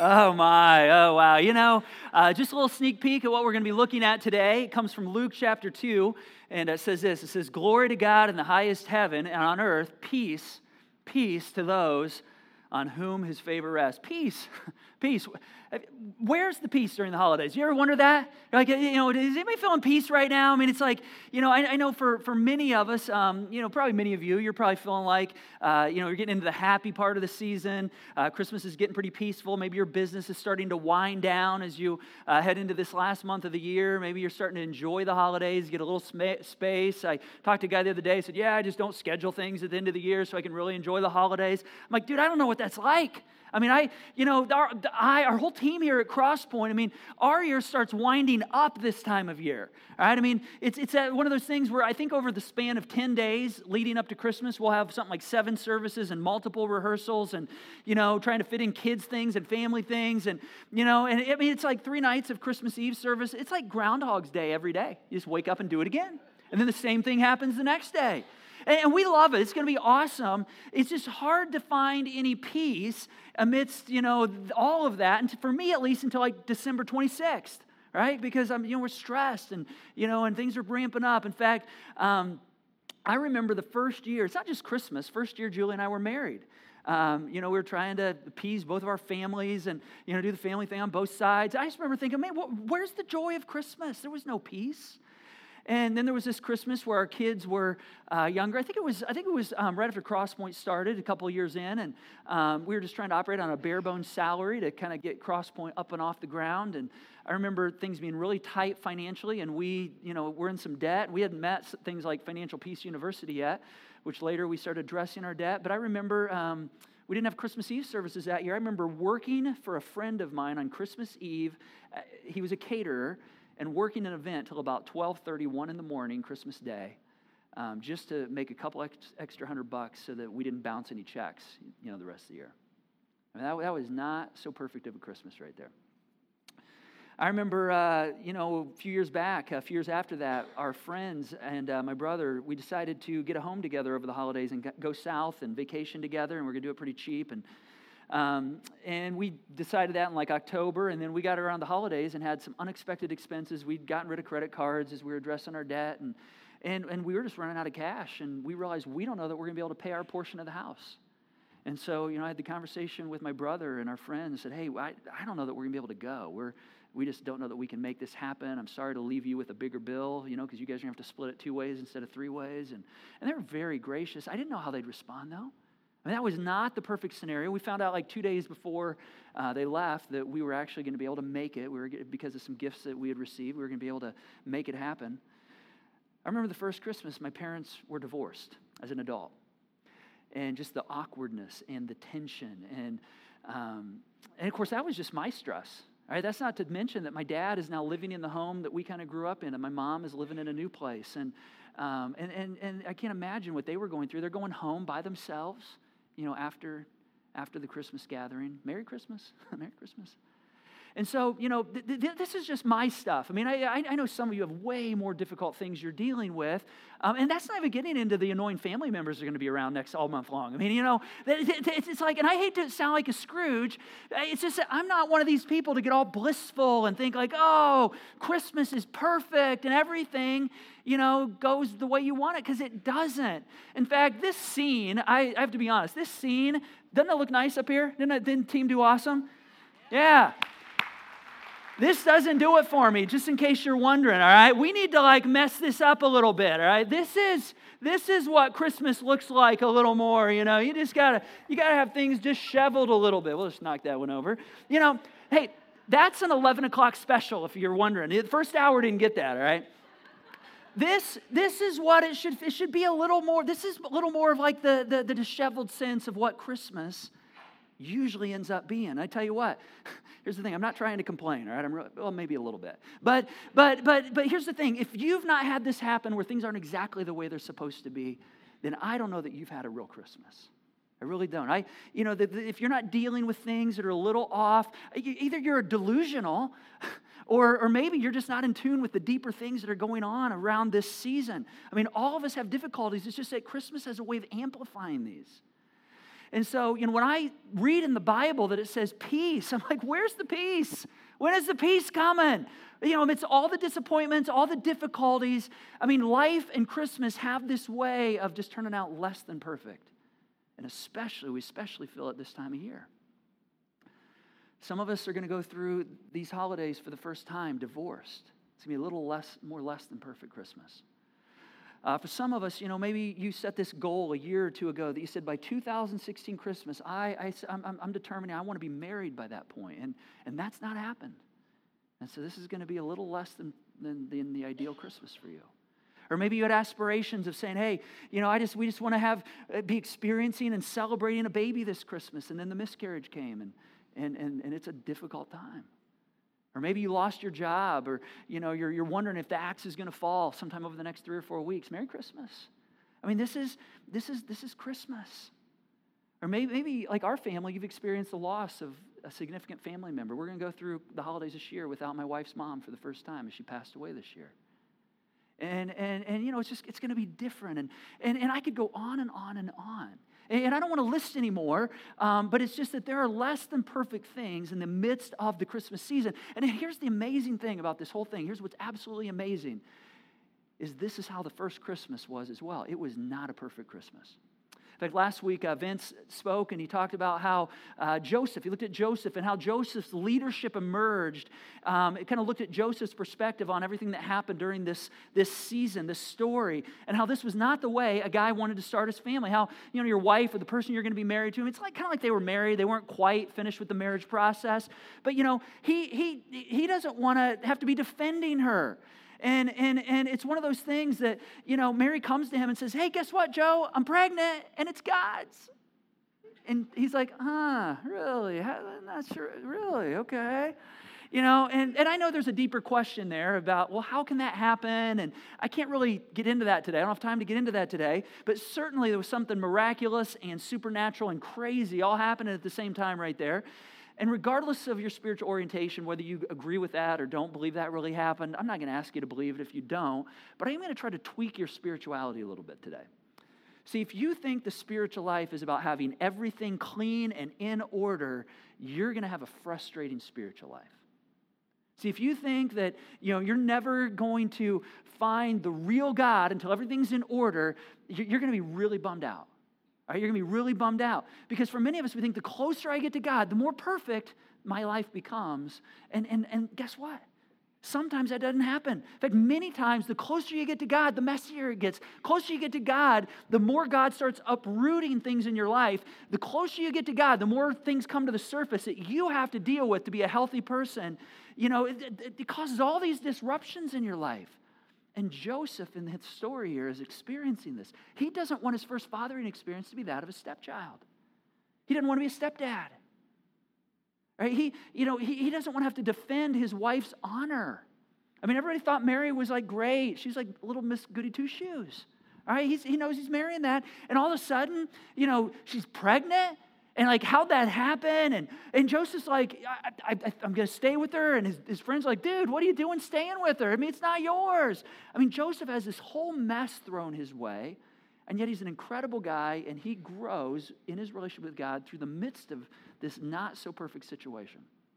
Oh my, oh wow. Just a little sneak peek at what we're going to be looking at today. It comes from Luke chapter 2, and it says this. It says, "Glory to God in the highest heaven, and on earth, peace to those on whom his favor rests." Peace, peace. Where's the peace during the holidays? You ever wonder that? Like, is anybody feeling peace right now? I mean, it's like, I know for many of us, probably many of you, you're probably feeling like, you're getting into the happy part of the season. Christmas is getting pretty peaceful. Maybe your business is starting to wind down as you head into this last month of the year. Maybe you're starting to enjoy the holidays, get a little space. I talked to a guy the other day, said, I just don't schedule things at the end of the year so I can really enjoy the holidays. I'm like, dude, I don't know what that's like. I mean, our whole team here at Crosspoint, I mean, our year starts winding up this time of year, all right? I mean, it's one of those things where I think over the span of 10 days leading up to Christmas, we'll have something like 7 services and multiple rehearsals and, trying to fit in kids' things and family things. And, it's like 3 nights of Christmas Eve service. It's like Groundhog's Day every day. You just wake up and do it again. And then the same thing happens the next day. And we love it. It's going to be awesome. It's just hard to find any peace amidst, all of that. And for me, at least, until like December 26th, right? Because we're stressed and things are ramping up. In fact, I remember the first year. It's not just Christmas. First year, Julie and I were married. We were trying to appease both of our families and do the family thing on both sides. I just remember thinking, man, where's the joy of Christmas? There was no peace. And then there was this Christmas where our kids were younger. I think it was right after Crosspoint started, a couple of years in, and we were just trying to operate on a bare bones salary to kind of get Crosspoint up and off the ground. And I remember things being really tight financially, and we're in some debt. We hadn't met things like Financial Peace University yet, which later we started addressing our debt. But I remember we didn't have Christmas Eve services that year. I remember working for a friend of mine on Christmas Eve. He was a caterer. And working an event till about 12:31 in the morning, Christmas Day, just to make a couple extra $100 so that we didn't bounce any checks, the rest of the year. I mean, that was not so perfect of a Christmas right there. I remember, a few years back, a few years after that, our friends and my brother, we decided to get a home together over the holidays and go south and vacation together, and we're going to do it pretty cheap. And we decided that in like October, and then we got around the holidays and had some unexpected expenses. We'd gotten rid of credit cards as we were addressing our debt, and we were just running out of cash, and we realized we don't know that we're going to be able to pay our portion of the house. And so, I had the conversation with my brother and our friends and said, hey, I don't know that we're going to be able to go. We just don't know that we can make this happen. I'm sorry to leave you with a bigger bill, because you guys are going to have to split it 2 ways instead of 3 ways. And they were very gracious. I didn't know how they'd respond, though. I mean, that was not the perfect scenario. We found out like 2 days before they left that we were actually going to be able to make it. Because of some gifts that we had received, we were going to be able to make it happen. I remember the first Christmas, my parents were divorced as an adult. And just the awkwardness and the tension. And of course, that was just my stress. All right, that's not to mention that my dad is now living in the home that we kind of grew up in, and my mom is living in a new place. And I can't imagine what they were going through. They're going home by themselves. After the Christmas gathering. Merry Christmas. Merry Christmas. And so, this is just my stuff. I mean, I know some of you have way more difficult things you're dealing with. And that's not even getting into the annoying family members that are going to be around all month long. I mean, it's like, and I hate to sound like a Scrooge. It's just that I'm not one of these people to get all blissful and think like, oh, Christmas is perfect and everything, goes the way you want it, because it doesn't. In fact, this scene, I have to be honest, this scene, doesn't it look nice up here? Didn't the team do awesome? Yeah. This doesn't do it for me, just in case you're wondering, all right? We need to mess this up a little bit, all right? This is what Christmas looks like a little more, you gotta have things disheveled a little bit. We'll just knock that one over. Hey, that's an 11 o'clock special, if you're wondering. The first hour didn't get that, all right? This is what it should be a little more. This is a little more of like the disheveled sense of what Christmas usually ends up being. I tell you what, here's the thing. I'm not trying to complain, all right? Maybe a little bit. But here's the thing. If you've not had this happen where things aren't exactly the way they're supposed to be, then I don't know that you've had a real Christmas. I really don't. If you're not dealing with things that are a little off, either you're delusional or maybe you're just not in tune with the deeper things that are going on around this season. I mean, all of us have difficulties. It's just that Christmas has a way of amplifying these. And so, when I read in the Bible that it says peace, I'm like, where's the peace? When is the peace coming? Amidst all the disappointments, all the difficulties. Life and Christmas have this way of just turning out less than perfect. And we especially feel it this time of year. Some of us are going to go through these holidays for the first time divorced. It's going to be a little more less than perfect Christmas. For some of us, maybe you set this goal a year or two ago that you said by 2016 Christmas, I'm determining I want to be married by that point, and that's not happened. And so this is going to be a little less than the ideal Christmas for you. Or maybe you had aspirations of saying, hey, we just want to be experiencing and celebrating a baby this Christmas, and then the miscarriage came, and it's a difficult time. Or maybe you lost your job, or you're wondering if the axe is going to fall sometime over the next 3 or 4 weeks. Merry Christmas. This is Christmas. Or maybe like our family, you've experienced the loss of a significant family member. We're going to go through the holidays this year without my wife's mom for the first time as she passed away this year. And it's going to be different. And I could go on and on and on. And I don't want to list anymore, but it's just that there are less than perfect things in the midst of the Christmas season. And here's the amazing thing about this whole thing. Here's what's absolutely amazing, is this is how the first Christmas was as well. It was not a perfect Christmas. In fact, last week, Vince spoke, and he talked about how he looked at Joseph and how Joseph's leadership emerged. It kind of looked at Joseph's perspective on everything that happened during this season, this story, and how this was not the way a guy wanted to start his family. How, your wife or the person you're going to be married to, it's kind of like they were married. They weren't quite finished with the marriage process. But, he doesn't want to have to be defending her. And it's one of those things that, Mary comes to him and says, hey, guess what, Joe? I'm pregnant, and it's God's. And he's like, really? I'm not sure. Really? Okay. And I know there's a deeper question there about, well, how can that happen? And I can't really get into that today. I don't have time to get into that today. But certainly there was something miraculous and supernatural and crazy all happening at the same time right there. And regardless of your spiritual orientation, whether you agree with that or don't believe that really happened, I'm not going to ask you to believe it if you don't, but I'm going to try to tweak your spirituality a little bit today. See, if you think the spiritual life is about having everything clean and in order, you're going to have a frustrating spiritual life. See, if you think that, you're never going to find the real God until everything's in order, you're going to be really bummed out. All right, you're going to be really bummed out. Because for many of us, we think the closer I get to God, the more perfect my life becomes. And guess what? Sometimes that doesn't happen. In fact, many times, the closer you get to God, the messier it gets. Closer you get to God, the more God starts uprooting things in your life. The closer you get to God, the more things come to the surface that you have to deal with to be a healthy person. It causes all these disruptions in your life. And Joseph in the story here is experiencing this. He doesn't want his first fathering experience to be that of a stepchild. He doesn't want to be a stepdad. Right? He doesn't want to have to defend his wife's honor. Everybody thought Mary was like great. She's like little Miss Goody Two Shoes. All right? He knows he's marrying that. And all of a sudden, she's pregnant. And like, how'd that happen? And Joseph's like, I'm going to stay with her. And his friend's like, dude, what are you doing staying with her? It's not yours. Joseph has this whole mess thrown his way. And yet he's an incredible guy. And he grows in his relationship with God through the midst of this not so perfect situation.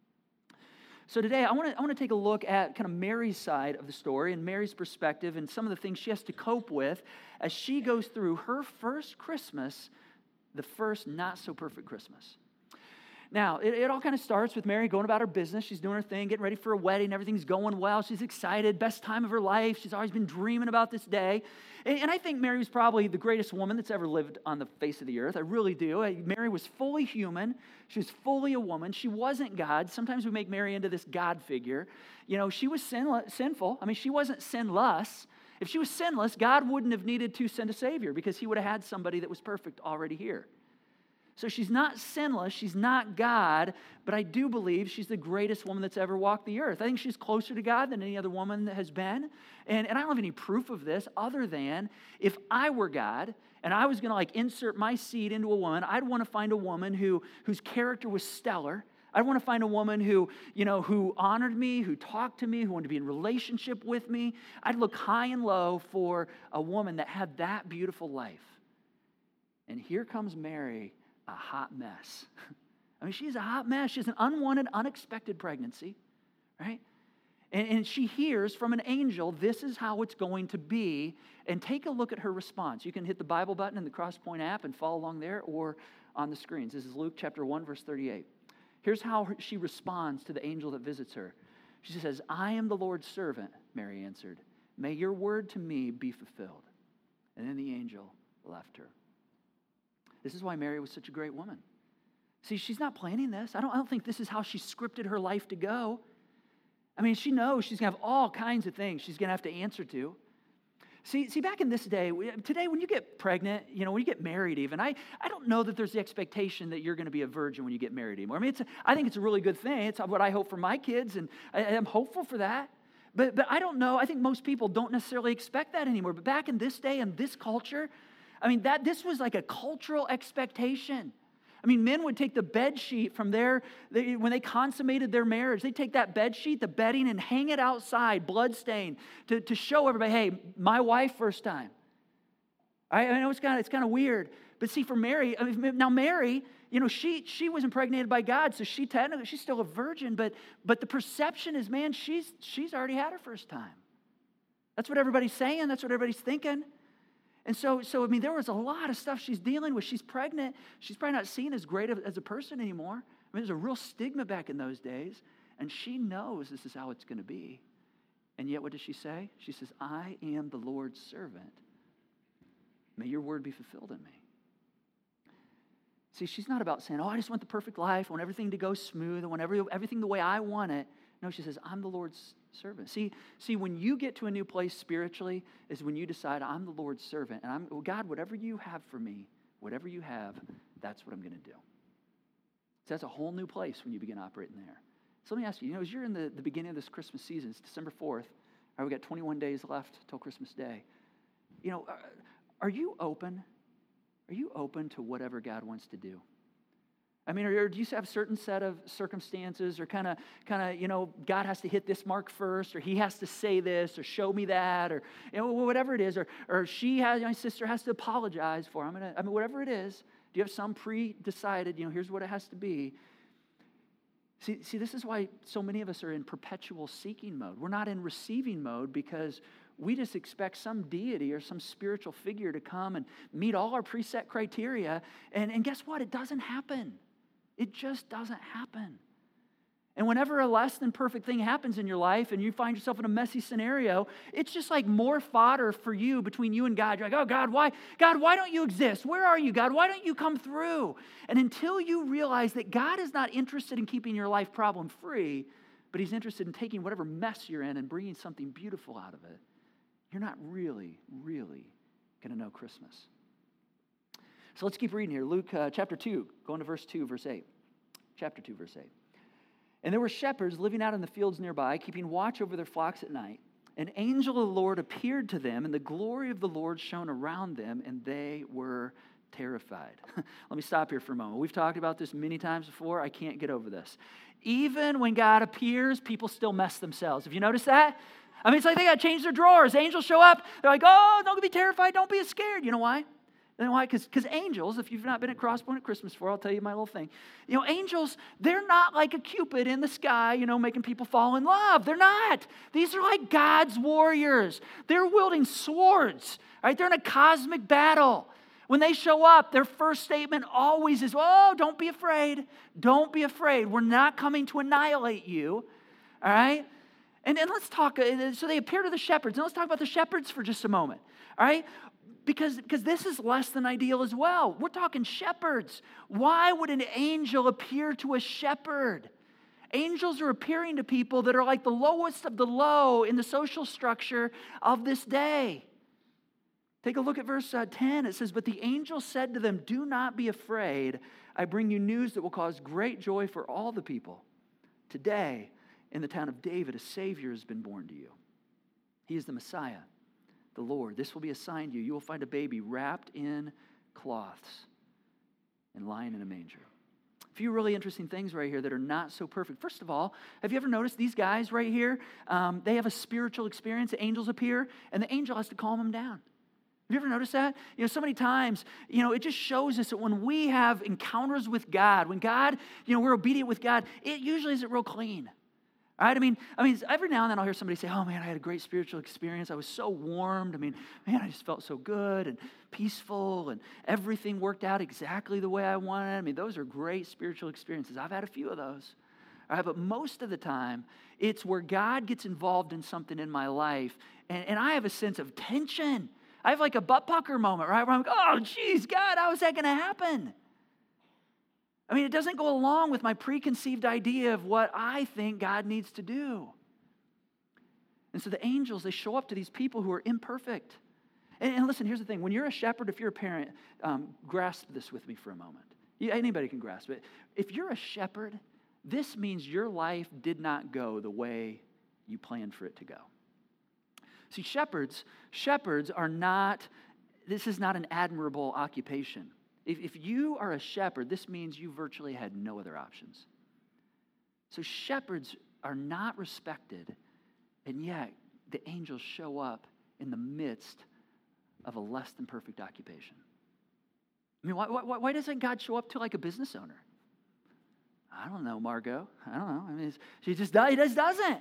So today I want to take a look at kind of Mary's side of the story and Mary's perspective and some of the things she has to cope with as she goes through her first Christmas, the first not-so-perfect Christmas. Now, it all kind of starts with Mary going about her business. She's doing her thing, getting ready for a wedding. Everything's going well. She's excited. Best time of her life. She's always been dreaming about this day. And I think Mary was probably the greatest woman that's ever lived on the face of the earth. I really do. Mary was fully human. She was fully a woman. She wasn't God. Sometimes we make Mary into this God figure. She was sinful. She wasn't sinless. If she was sinless, God wouldn't have needed to send a Savior because he would have had somebody that was perfect already here. So she's not sinless, she's not God, but I do believe she's the greatest woman that's ever walked the earth. I think she's closer to God than any other woman that has been. And I don't have any proof of this other than if I were God and I was going to insert my seed into a woman, I'd want to find a woman whose character was stellar. I want to find a woman who honored me, who talked to me, who wanted to be in relationship with me. I'd look high and low for a woman that had that beautiful life. And here comes Mary, a hot mess. I mean, she's a hot mess. She has an unwanted, unexpected pregnancy, right? And she hears from an angel, this is how it's going to be. And take a look at her response. You can hit the Bible button in the Crosspoint app and follow along there or on the screens. This is Luke chapter 1, verse 38. Here's how she responds to the angel that visits her. She says, I am the Lord's servant, Mary answered. May your word to me be fulfilled. And then the angel left her. This is why Mary was such a great woman. See, she's not planning this. I don't think this is how she scripted her life to go. I mean, she knows she's going to have all kinds of things she's going to have to answer to. See, back in this day, today when you get pregnant, when you get married even, I don't know that there's the expectation that you're going to be a virgin when you get married anymore. I mean, I think it's a really good thing. It's what I hope for my kids, and I'm hopeful for that. But I don't know. I think most people don't necessarily expect that anymore. But back in this day and this culture, I mean, this was like a cultural expectation. I mean, men would take the bed sheet from when they consummated their marriage, they'd take that bed sheet, the bedding, and hang it outside, bloodstained, to show everybody, hey, my wife first time. I know it's kind of weird, but see, for Mary, now Mary, she was impregnated by God, so she's still a virgin, but the perception is, man, she's already had her first time. That's what everybody's saying. That's what everybody's thinking. And so I mean, there was a lot of stuff she's dealing with. She's pregnant. She's probably not seen as great as a person anymore. I mean, there's a real stigma back in those days. And she knows this is how it's going to be. And yet, what does she say? She says, I am the Lord's servant. May your word be fulfilled in me. See, she's not about saying, I just want the perfect life. I want everything to go smooth. I want everything the way I want it. No, she says, I'm the Lord's servant. See, when you get to a new place spiritually is when you decide, I'm the Lord's servant. And God, whatever you have for me, whatever you have, that's what I'm going to do. So that's a whole new place when you begin operating there. So let me ask you, as you're in the beginning of this Christmas season, it's December 4th. We've got 21 days left till Christmas Day. Are you open? Are you open to whatever God wants to do? I mean, or do you have a certain set of circumstances, or kind of, God has to hit this mark first, or He has to say this, or show me that, or whatever it is, or my sister has to apologize for. Whatever it is. Do you have some pre-decided? Here's what it has to be. See, this is why so many of us are in perpetual seeking mode. We're not in receiving mode because we just expect some deity or some spiritual figure to come and meet all our preset criteria. And guess what? It doesn't happen. It just doesn't happen. And whenever a less than perfect thing happens in your life and you find yourself in a messy scenario, it's just like more fodder for you between you and God. You're like, oh, God, why don't you exist? Where are you, God? Why don't you come through? And until you realize that God is not interested in keeping your life problem-free, but He's interested in taking whatever mess you're in and bringing something beautiful out of it, you're not really, really going to know Christmas. So let's keep reading here. Luke chapter 2, going to verse 2, verse 8. Chapter 2, verse 8. And there were shepherds living out in the fields nearby, keeping watch over their flocks at night. An angel of the Lord appeared to them, and the glory of the Lord shone around them, and they were terrified. Let me stop here for a moment. We've talked about this many times before. I can't get over this. Even when God appears, people still mess themselves. Have you noticed that? I mean, it's like they got to change their drawers. Angels show up. They're like, oh, don't be terrified. Don't be scared. You know why? You know why? Because angels, if you've not been at Crosspoint at Christmas before, I'll tell you my little thing. Angels, they're not like a Cupid in the sky, making people fall in love. They're not. These are like God's warriors. They're wielding swords, right? They're in a cosmic battle. When they show up, their first statement always is, oh, don't be afraid. Don't be afraid. We're not coming to annihilate you, all right? And let's talk, so they appear to the shepherds. And let's talk about the shepherds for just a moment, all right? Because this is less than ideal as well. We're talking shepherds. Why would an angel appear to a shepherd? Angels are appearing to people that are like the lowest of the low in the social structure of this day. Take a look at verse 10. It says, but the angel said to them, do not be afraid. I bring you news that will cause great joy for all the people. Today, in the town of David, a Savior has been born to you. He is the Messiah, the Lord. This will be a sign to you. You will find a baby wrapped in cloths and lying in a manger. A few really interesting things right here that are not so perfect. First of all, have you ever noticed these guys right here? They have a spiritual experience. The angels appear, and the angel has to calm them down. Have you ever noticed that? So many times, it just shows us that when we have encounters with God, when God, we're obedient with God, it usually isn't real clean. All right? I mean, every now and then I'll hear somebody say, oh man, I had a great spiritual experience. I was so warmed. Man, I just felt so good and peaceful and everything worked out exactly the way I wanted. Those are great spiritual experiences. I've had a few of those. All right? But most of the time, it's where God gets involved in something in my life and I have a sense of tension. I have like a butt pucker moment, right? Where I'm like, oh, geez, God, how is that going to happen? It doesn't go along with my preconceived idea of what I think God needs to do. And so the angels, they show up to these people who are imperfect. And listen, here's the thing. When you're a shepherd, if you're a parent, grasp this with me for a moment. Anybody can grasp it. If you're a shepherd, this means your life did not go the way you planned for it to go. See, shepherds are not, this is not an admirable occupation. If you are a shepherd, this means you virtually had no other options. So shepherds are not respected, and yet the angels show up in the midst of a less than perfect occupation. Why doesn't God show up to like a business owner? I don't know, Margot. I don't know. He just doesn't.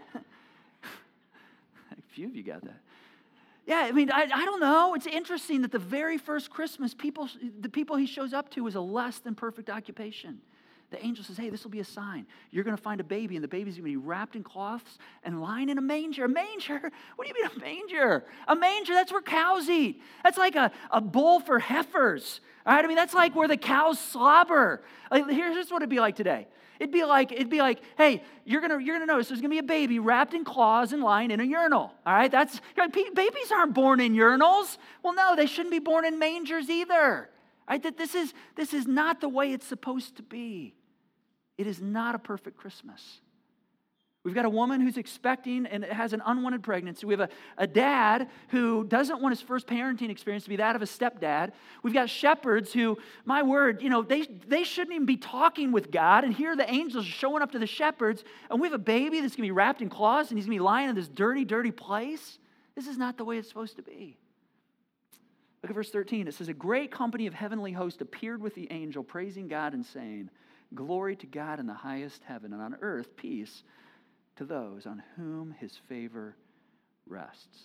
A few of you got that. Yeah, I don't know. It's interesting that the very first Christmas, the people he shows up to is a less than perfect occupation. The angel says, hey, this will be a sign. You're going to find a baby, and the baby's going to be wrapped in cloths and lying in a manger. A manger? What do you mean a manger? A manger, that's where cows eat. That's like a bowl for heifers. All right? That's like where the cows slobber. Here's what it'd be like today. It'd be like, hey, you're gonna notice there's gonna be a baby wrapped in cloths and lying in a urinal. All right, babies aren't born in urinals. Well, no, they shouldn't be born in mangers either. All right, this is not the way it's supposed to be. It is not a perfect Christmas. We've got a woman who's expecting and has an unwanted pregnancy. We have a dad who doesn't want his first parenting experience to be that of a stepdad. We've got shepherds who, my word, they shouldn't even be talking with God. And here the angels are showing up to the shepherds. And we have a baby that's going to be wrapped in cloths and he's going to be lying in this dirty, dirty place. This is not the way it's supposed to be. Look at verse 13. It says, a great company of heavenly hosts appeared with the angel, praising God and saying, glory to God in the highest heaven, and on earth peace to those on whom his favor rests.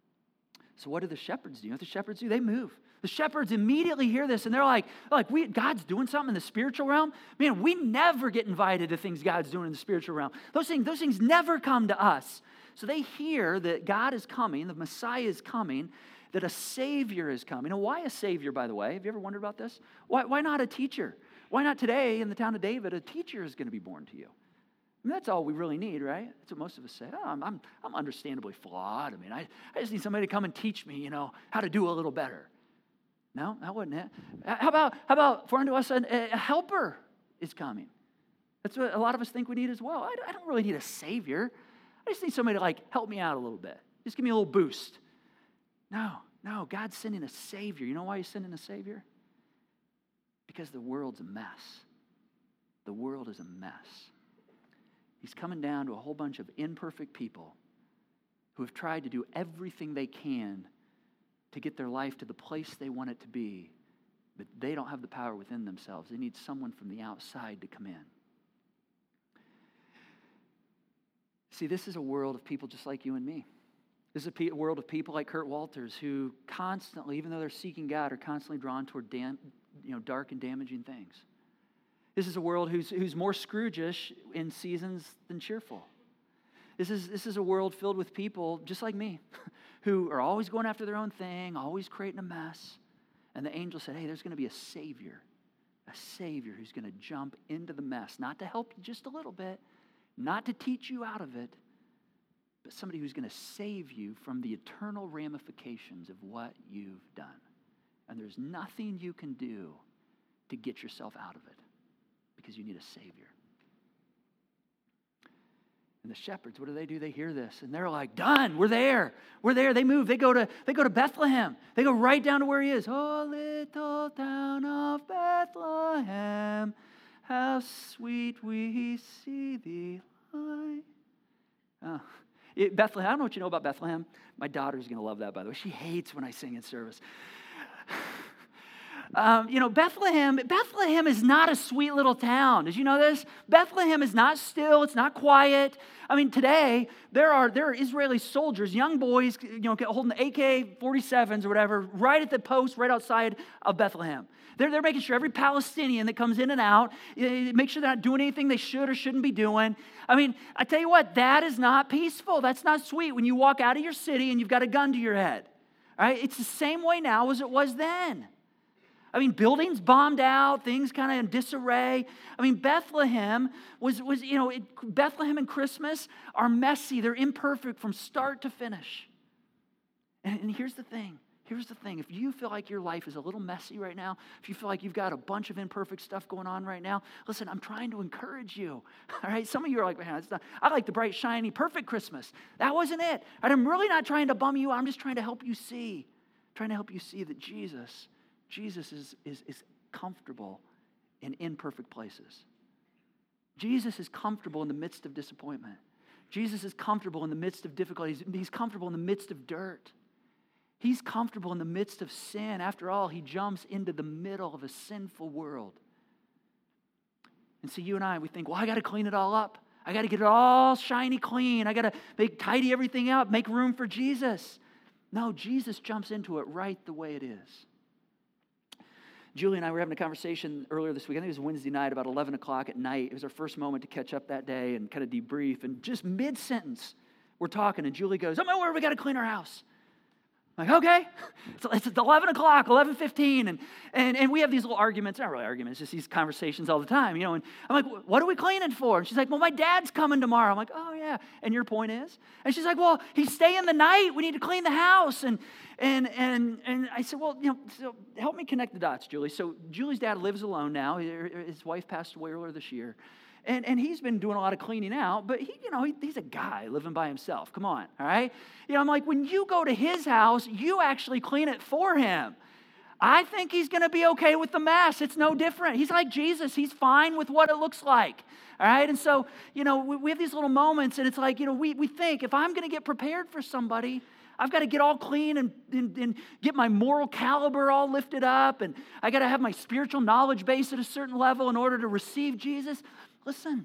So what do the shepherds do? You know what the shepherds do? They move. The shepherds immediately hear this and they're like God's doing something in the spiritual realm. Man, we never get invited to things God's doing in the spiritual realm. Those things never come to us. So they hear that God is coming, the Messiah is coming, that a Savior is coming. And why a Savior, by the way? Have you ever wondered about this? Why not a teacher? Why not today in the town of David, a teacher is going to be born to you? That's all we really need, right? That's what most of us say. Oh, I'm understandably flawed. I just need somebody to come and teach me, how to do a little better. No, that wasn't it. How about for unto us a helper is coming? That's what a lot of us think we need as well. I don't really need a Savior. I just need somebody to help me out a little bit. Just give me a little boost. No, God's sending a Savior. You know why he's sending a Savior? Because the world's a mess. The world is a mess. He's coming down to a whole bunch of imperfect people who have tried to do everything they can to get their life to the place they want it to be, but they don't have the power within themselves. They need someone from the outside to come in. See, this is a world of people just like you and me. This is a world of people like Kurt Walters who constantly, even though they're seeking God, are constantly drawn toward dark and damaging things. This is a world who's more Scrooge-ish in seasons than cheerful. This is a world filled with people just like me who are always going after their own thing, always creating a mess. And the angel said, hey, there's going to be a Savior who's going to jump into the mess, not to help you just a little bit, not to teach you out of it, but somebody who's going to save you from the eternal ramifications of what you've done. And there's nothing you can do to get yourself out of it because you need a Savior. And the shepherds, what do? They hear this and they're like, done, we're there. They move. They go to Bethlehem. They go right down to where he is. Oh, little town of Bethlehem, how sweet we see thee lie. Oh, Bethlehem, I don't know what you know about Bethlehem. My daughter's going to love that, by the way. She hates when I sing in service. Bethlehem is not a sweet little town. Did you know this? Bethlehem is not still. It's not quiet. I mean, today, there are Israeli soldiers, young boys, holding the AK-47s or whatever, right at the post, right outside of Bethlehem. They're making sure every Palestinian that comes in and out, make sure they're not doing anything they should or shouldn't be doing. I mean, I tell you what, that is not peaceful. That's not sweet when you walk out of your city and you've got a gun to your head. All right? It's the same way now as it was then. I mean, buildings bombed out, things kind of in disarray. I mean, Bethlehem Bethlehem and Christmas are messy. They're imperfect from start to finish. And here's the thing. If you feel like your life is a little messy right now, if you feel like you've got a bunch of imperfect stuff going on right now, listen, I'm trying to encourage you. All right? Some of you are like, man, I like the bright, shiny, perfect Christmas. That wasn't it. And I'm really not trying to bum you out. I'm just trying to help you see. That Jesus is comfortable in imperfect places. Jesus is comfortable in the midst of disappointment. Jesus is comfortable in the midst of difficulties. He's comfortable in the midst of dirt. He's comfortable in the midst of sin. After all, he jumps into the middle of a sinful world. And so you and I, we think, well, I got to clean it all up. I got to get it all shiny clean. I got to tidy everything up, make room for Jesus. No, Jesus jumps into it right the way it is. Julie and I were having a conversation earlier this week. I think it was Wednesday night, about 11 o'clock at night. It was our first moment to catch up that day and kind of debrief. And just mid-sentence, we're talking, and Julie goes, "Oh my word, we got to clean our house." I'm like, okay. It's 11 o'clock, 11:15, and we have these little arguments, not really arguments, just these conversations all the time, and I'm like, what are we cleaning for? And she's like, well, my dad's coming tomorrow. I'm like, oh yeah, and your point is? And she's like, well, he's staying the night, we need to clean the house, and I said, well, so help me connect the dots, Julie. So Julie's dad lives alone now. His wife passed away earlier this year. And he's been doing a lot of cleaning out, but he's a guy living by himself. Come on, all right? I'm like, when you go to his house, you actually clean it for him. I think he's going to be okay with the mess. It's no different. He's like Jesus. He's fine with what it looks like, all right? And so, we have these little moments, and it's like, we think, if I'm going to get prepared for somebody, I've got to get all clean and get my moral caliber all lifted up, and I got to have my spiritual knowledge base at a certain level in order to receive Jesus. Listen,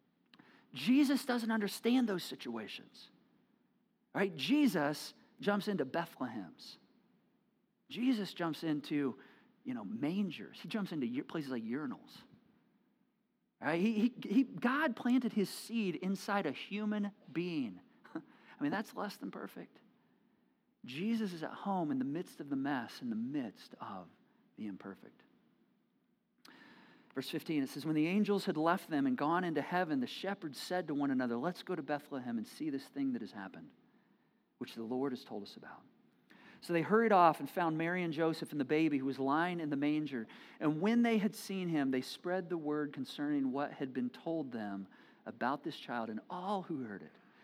Jesus doesn't understand those situations, right? Jesus jumps into Bethlehems. Jesus jumps into, mangers. He jumps into places like urinals, right? God planted his seed inside a human being. I mean, that's less than perfect. Jesus is at home in the midst of the mess, in the midst of the imperfect. Verse 15, it says, when the angels had left them and gone into heaven, the shepherds said to one another, let's go to Bethlehem and see this thing that has happened, which the Lord has told us about. So they hurried off and found Mary and Joseph and the baby who was lying in the manger. And when they had seen him, they spread the word concerning what had been told them about this child. And all who heard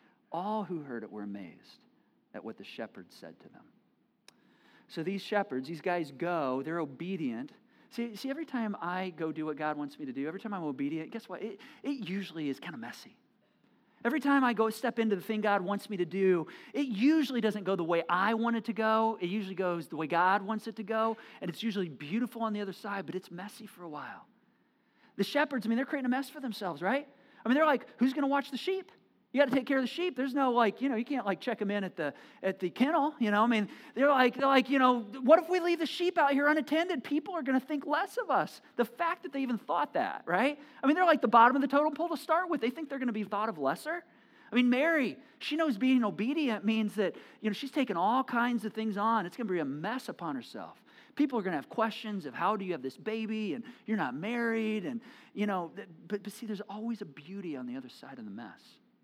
it were amazed at what the shepherds said to them. So these shepherds, these guys go, they're obedient. See, every time I go do what God wants me to do, every time I'm obedient, guess what? It usually is kind of messy. Every time I go step into the thing God wants me to do, it usually doesn't go the way I want it to go. It usually goes the way God wants it to go, and it's usually beautiful on the other side, but it's messy for a while. The shepherds, they're creating a mess for themselves, right? They're like, who's going to watch the sheep? You got to take care of the sheep. There's no you can't check them in at the kennel. They're like, what if we leave the sheep out here unattended? People are going to think less of us. The fact that they even thought that, right? They're like the bottom of the totem pole to start with. They think they're going to be thought of lesser. Mary, she knows being obedient means that, she's taking all kinds of things on. It's going to be a mess upon herself. People are going to have questions of how do you have this baby and you're not married and, but see, there's always a beauty on the other side of the mess.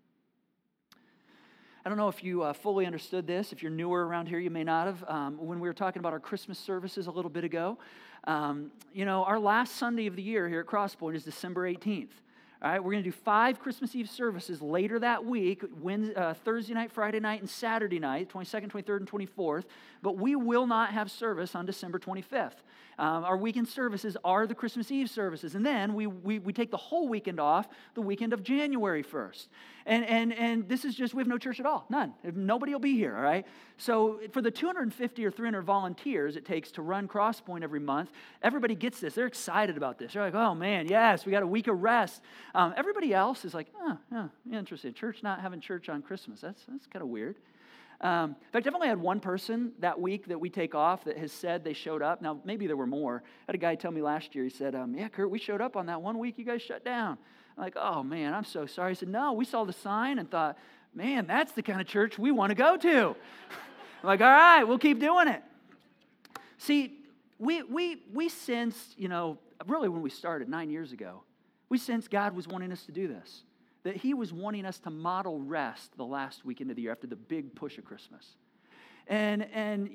I don't know if you fully understood this. If you're newer around here, you may not have. When we were talking about our Christmas services a little bit ago, our last Sunday of the year here at Crosspoint is December 18th. All right, we're going to do 5 Christmas Eve services later that week, Thursday night, Friday night, and Saturday night, 22nd, 23rd, and 24th. But we will not have service on December 25th. Our weekend services are the Christmas Eve services. And then we take the whole weekend off, the weekend of January 1st. And this is just, we have no church at all, none. Nobody will be here, all right? So for the 250 or 300 volunteers it takes to run Crosspoint every month, everybody gets this. They're excited about this. They're like, oh man, yes, we got a week of rest. Everybody else is like, interesting. Church not having church on Christmas. That's kind of weird. In fact, I've only had one person that week that we take off that has said they showed up. Now, maybe there were more. I had a guy tell me last year, he said, yeah, Kurt, we showed up on that one week you guys shut down. I'm like, oh, man, I'm so sorry. He said, no, we saw the sign and thought, man, that's the kind of church we want to go to. I'm like, all right, we'll keep doing it. See, we sensed, really when we started 9 years ago, we sensed God was wanting us to do this. That he was wanting us to model rest the last weekend of the year after the big push of Christmas. And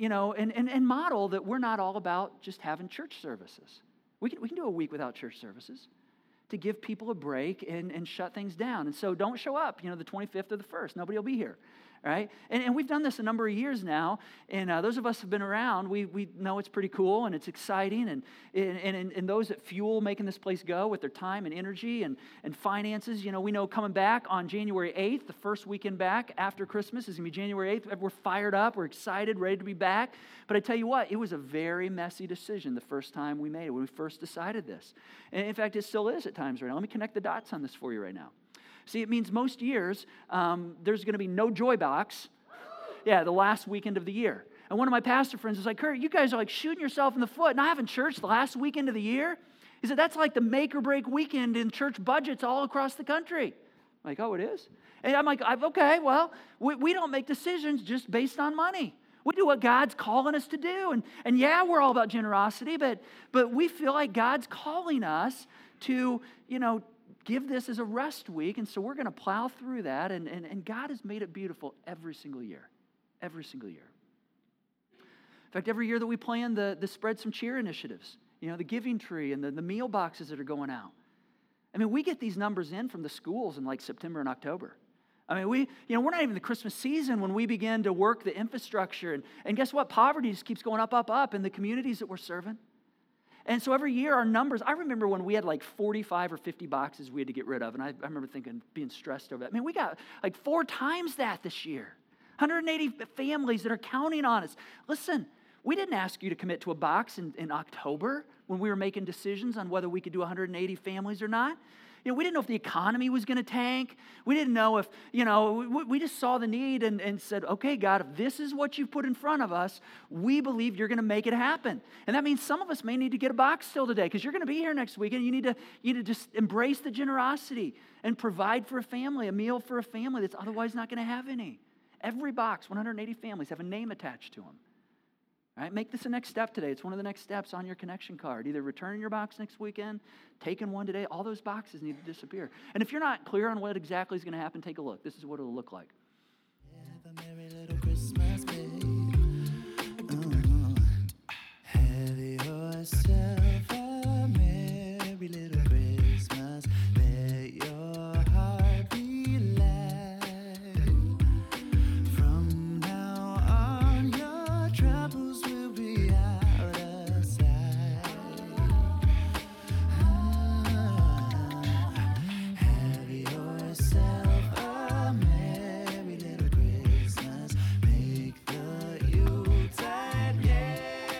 model that we're not all about just having church services. We can do a week without church services to give people a break and shut things down. And so don't show up, the 25th or the 1st. Nobody will be here. Right? And we've done this a number of years now, and those of us who have been around, we know it's pretty cool and it's exciting, and those that fuel making this place go with their time and energy and finances, we know coming back on January 8th, the first weekend back after Christmas is going to be January 8th. We're fired up, we're excited, ready to be back. But I tell you what, it was a very messy decision the first time we made it, when we first decided this. And in fact, it still is at times right now. Let me connect the dots on this for you right now. See, it means most years there's going to be no Joy Box, the last weekend of the year. And one of my pastor friends was like, Kurt, you guys are like shooting yourself in the foot, not having church the last weekend of the year. He said, that's like the make or break weekend in church budgets all across the country. I'm like, oh, it is? And I'm like, okay, well, we don't make decisions just based on money. We do what God's calling us to do. And yeah, we're all about generosity, but we feel like God's calling us to, give this as a rest week, and so we're going to plow through that, and God has made it beautiful every single year. Every single year. In fact, every year that we plan the Spread Some Cheer initiatives, the giving tree and the meal boxes that are going out. I mean, we get these numbers in from the schools in like September and October. I mean, we're not even the Christmas season when we begin to work the infrastructure, and guess what? Poverty just keeps going up in the communities that we're serving. And so every year our numbers, I remember when we had like 45 or 50 boxes we had to get rid of, and I remember being stressed over that. Man, we got like 4 times that this year. 180 families that are counting on us. Listen, we didn't ask you to commit to a box in October when we were making decisions on whether we could do 180 families or not. We didn't know if the economy was going to tank. We didn't know if, we just saw the need and said, okay, God, if this is what you've put in front of us, we believe you're going to make it happen. And that means some of us may need to get a box still today because you're going to be here next week, and you need to just embrace the generosity and provide for a family, a meal for a family that's otherwise not going to have any. Every box, 180 families, have a name attached to them. All right, make this a next step today. It's one of the next steps on your connection card. Either returning your box next weekend, taking one today. All those boxes need to disappear. And if you're not clear on what exactly is going to happen, take a look. This is what it'll look like. Have a merry little Christmas, babe. Have yourself a merry little Christmas. Let your heart be light. From now on, your troubles will be out of sight. Have yourself a merry little Christmas. Make the Yuletide gay.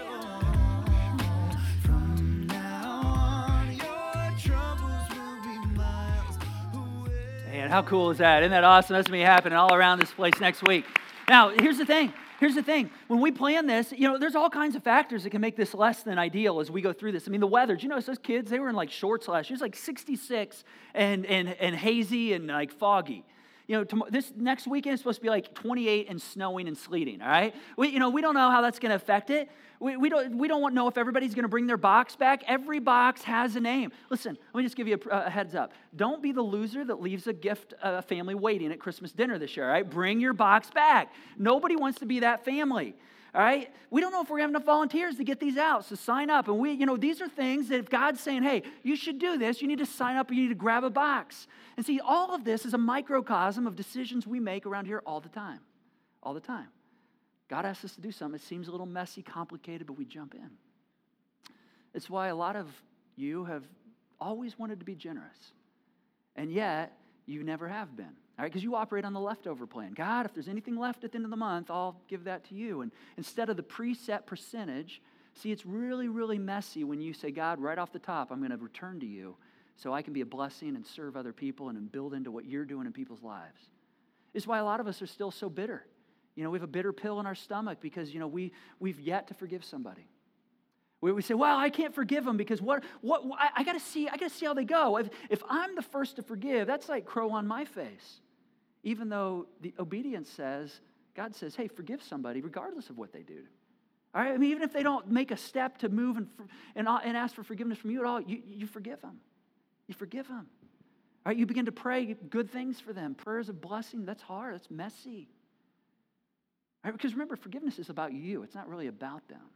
From now on, your troubles will be miles away. Man, how cool is that? Isn't that awesome? That's going to be happening all around this place next week. Now, here's the thing. When we plan this, there's all kinds of factors that can make this less than ideal as we go through this. I mean, the weather. Do you notice those kids? They were in like shorts last year. It was like 66 and hazy and like foggy. This next weekend is supposed to be like 28 and snowing and sleeting. All right. We don't know how that's going to affect it. We don't know if everybody's going to bring their box back. Every box has a name. Listen, let me just give you a heads up. Don't be the loser that leaves a family waiting at Christmas dinner this year, all right? Bring your box back. Nobody wants to be that family, all right? We don't know if we're going to have enough volunteers to get these out, so sign up. And these are things that if God's saying, hey, you should do this, you need to sign up, you need to grab a box. And see, all of this is a microcosm of decisions we make around here all the time. All the time. God asks us to do something. It seems a little messy, complicated, but we jump in. It's why a lot of you have always wanted to be generous, and yet you never have been. All right, because you operate on the leftover plan. God, if there's anything left at the end of the month, I'll give that to you. And instead of the preset percentage, see, it's really, really messy when you say, God, right off the top, I'm going to return to you so I can be a blessing and serve other people and build into what you're doing in people's lives. It's why a lot of us are still so bitter. We have a bitter pill in our stomach because, we've yet to forgive somebody. We say, well, I can't forgive them because I got to see how they go. If I'm the first to forgive, that's like crow on my face. Even though the obedience says, God says, hey, forgive somebody regardless of what they do. All right, even if they don't make a step to move and ask for forgiveness from you at all, you forgive them. You forgive them. All right, you begin to pray good things for them. Prayers of blessing, that's hard, that's messy. All right, because remember, forgiveness is about you. It's not really about them.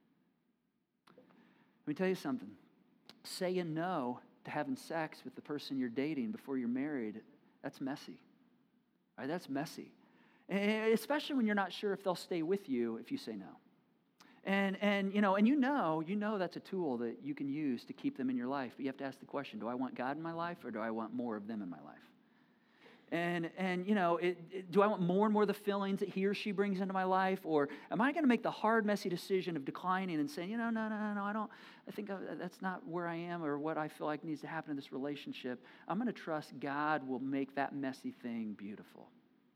Let me tell you something. Saying no to having sex with the person you're dating before you're married, that's messy. All right, that's messy. And especially when you're not sure if they'll stay with you if you say no. And you know that's a tool that you can use to keep them in your life. But you have to ask the question, do I want God in my life or do I want more of them in my life? Do I want more and more of the feelings that he or she brings into my life? Or am I going to make the hard, messy decision of declining and saying, no, I think that's not where I am or what I feel like needs to happen in this relationship. I'm going to trust God will make that messy thing beautiful.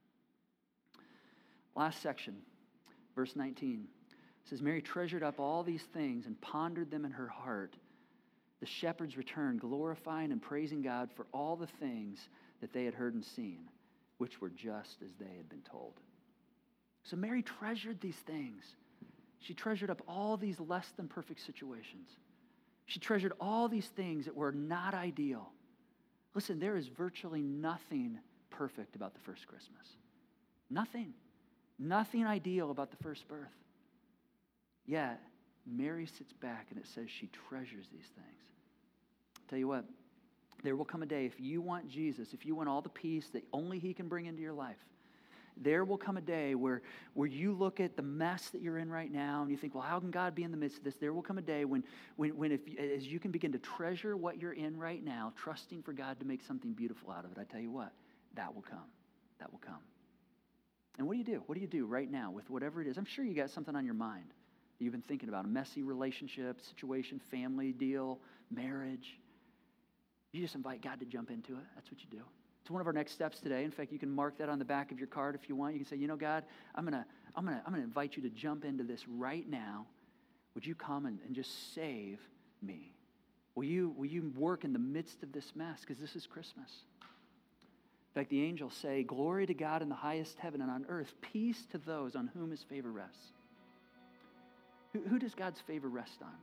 Last section, verse 19. It says, Mary treasured up all these things and pondered them in her heart. The shepherds returned, glorifying and praising God for all the things that they had heard and seen, which were just as they had been told. So Mary treasured these things. She treasured up all these less than perfect situations. She treasured all these things that were not ideal. Listen, there is virtually nothing perfect about the first Christmas. Nothing. Nothing ideal about the first birth. Yet, Mary sits back and it says she treasures these things. I'll tell you what, there will come a day, if you want Jesus, if you want all the peace that only he can bring into your life, there will come a day where you look at the mess that you're in right now and you think, well, how can God be in the midst of this? There will come a day when as you can begin to treasure what you're in right now, trusting for God to make something beautiful out of it. I tell you what, that will come. That will come. And what do you do? What do you do right now with whatever it is? I'm sure you got something on your mind that you've been thinking about, a messy relationship, situation, family deal, marriage. You just invite God to jump into it. That's what you do. It's one of our next steps today. In fact, you can mark that on the back of your card if you want. You can say, God, I'm gonna invite you to jump into this right now. Would you come and just save me? Will you work in the midst of this mess? Because this is Christmas. In fact, the angels say, glory to God in the highest heaven and on earth, peace to those on whom his favor rests. Who does God's favor rest on?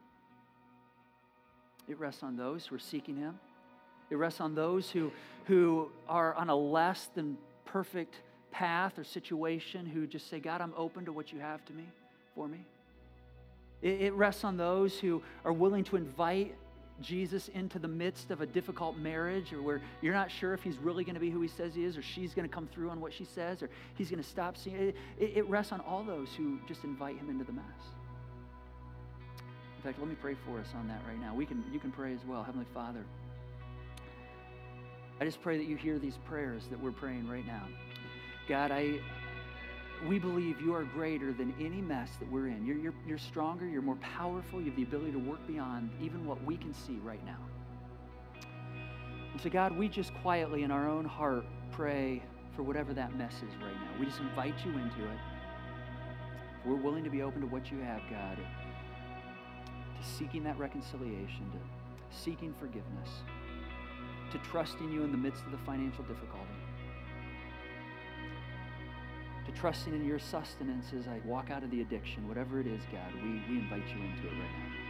It rests on those who are seeking him. It rests on those who are on a less than perfect path or situation, who just say, God, I'm open to what you have for me. It rests on those who are willing to invite Jesus into the midst of a difficult marriage, or where you're not sure if he's really going to be who he says he is, or she's going to come through on what she says, or he's going to stop seeing it. It rests on all those who just invite him into the mess. In fact, let me pray for us on that right now. You can pray as well. Heavenly Father, I just pray that you hear these prayers that we're praying right now. God, we believe you are greater than any mess that we're in. You're stronger, you're more powerful, you have the ability to work beyond even what we can see right now. And so God, we just quietly in our own heart pray for whatever that mess is right now. We just invite you into it. We're willing to be open to what you have, God, to seeking that reconciliation, to seeking forgiveness, to trusting you in the midst of the financial difficulty, to trusting in your sustenance as I walk out of the addiction. Whatever it is, God, we invite you into it right now.